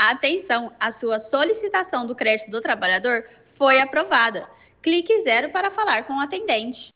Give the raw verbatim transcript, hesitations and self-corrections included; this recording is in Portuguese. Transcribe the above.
Atenção, a sua solicitação do crédito do trabalhador foi aprovada. Clique zero para falar com o atendente.